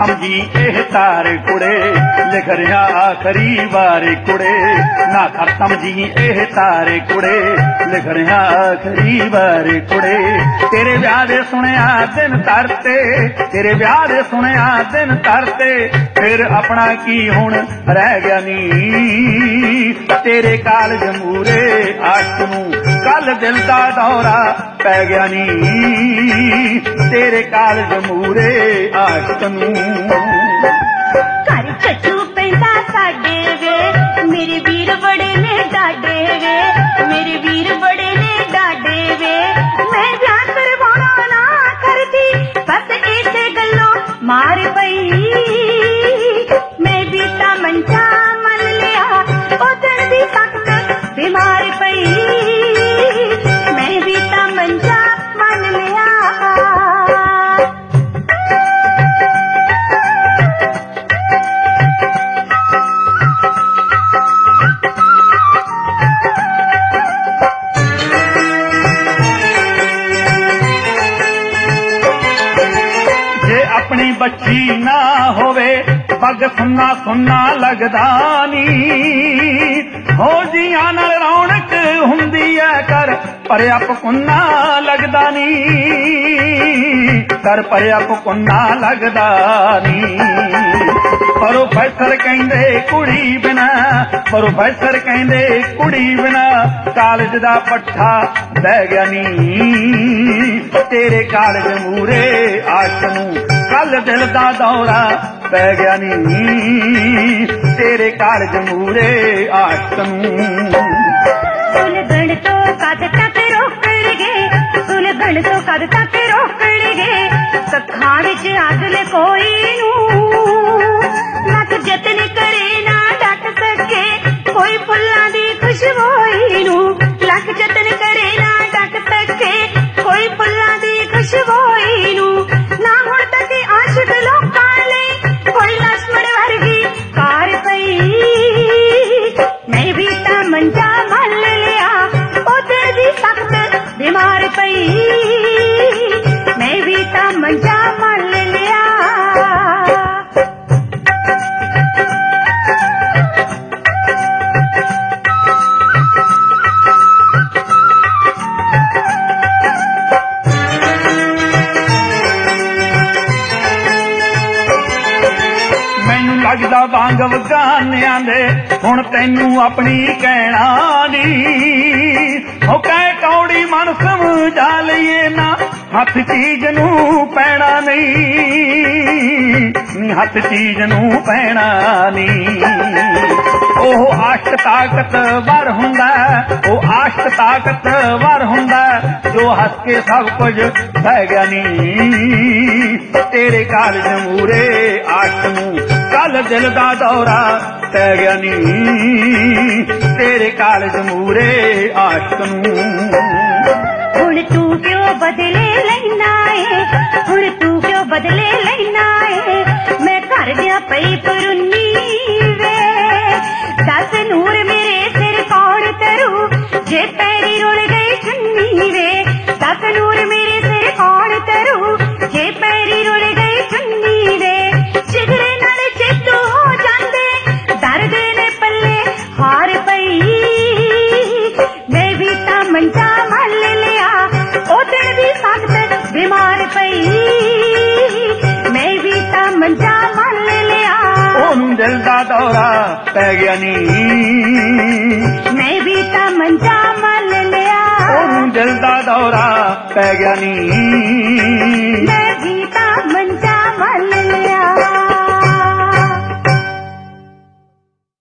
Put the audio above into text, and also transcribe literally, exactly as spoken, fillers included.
समझी एह तारे कुड़े लिख रहा आखिरी बारे कुड़े ना कर समझी एह तारे कुड़े लिख रहा आखिरी बारे कुड़े तेरे ब्याह दे सुनिया दिन तरते तेरे ब्याह दे सुनिया दिन तरते फिर अपना की हुण रह गया नी तेरे कालज मूरे आशिक नूं कल दिल दा दौरा पै गया नी तेरे कालज मूरे आशिक नूं घर चचू पैंदा साडे वे मेरे वीर बड़े ने डाडे वे मेरे वीर बड़े ने डाडे वे मैं ब्याह करवाना ना करदी बस इसे गल्लों मार पई मैं भी ता मंचा मन लिया उधर भी सख्त बीमार पई मैं भी ता मंचा मन लिया अपनी बच्ची ना होवे पग सुन्ना सुन्ना लगदा नी हो जियां नाल रौनक हुंदी है कर भरिया पकुन्ना लगदा नी कर भरिया पकुन्ना लगदा नी प्रोफेसर कहंदे कुड़ी बिना प्रोफेसर कहंदे कुड़ी बिना कालज दा पट्ठा बह गया नी तेरे कालज मूरे आशिक नूं कल दिल दा दौरा पै गया नी तेरे कालज मूरे आशिक नूं सुलगण तो कद तक रोकण गे सुलगण तो कद तक रोकण गे कखां विच अग ले कोई नूं लख जतन करे ना डट सके कोई फुल्लां दी खुशबोई नूं लख जतन करे ना डट सके कोई फुल्लां दी खुशबोई नूं ना हुण तक आशिक लोकां लई कोई लक्ष्मण वर्गी कार पई मैं भी ता मंजा मल लिया उधर भी सख्त बीमार पई मैं भी ता मंजा मल लिया लगदा वांग वगानियां दे हुण तैनू अपनी कहना नी हो कह कौड़ी मन समझा लईए ना हथ चीज नू पैना नहीं हथ चीज नू पैना नहीं ओह आश्क ताकतवर हुंदा ओह आश्क ताकतवर हुंदा जो हस के सब कुछ बह गया नी तेरे कालज मूरे आशिक नूं कल दिल दा दौरा पै गया नी तेरे कालज मूरे आशिक नूं हुण तू क्यों बदले लैना है हुण तू क्यों बदले लैना है मैं घर दिया पई परुन्नी वे दस नूर मेरे सिर कौन तरू जे पैरी रुल गई चुन्नी वे दस नूर मेरे सिर कौन तरू जे पैरी रुल गई चुन्नी वे जिगरे नाल चेतू हो जांदे दर्द ने पल्ले हार पई मैं भी ता मंजा मल लिया उधर भी सख्त बीमार पई मैं भी ता मंजा मल लिया ओनू दिल दा दौरा पै गया नी मैं भी ता मंजा मल लिया ओनू दिल दा दौरा पै गया नी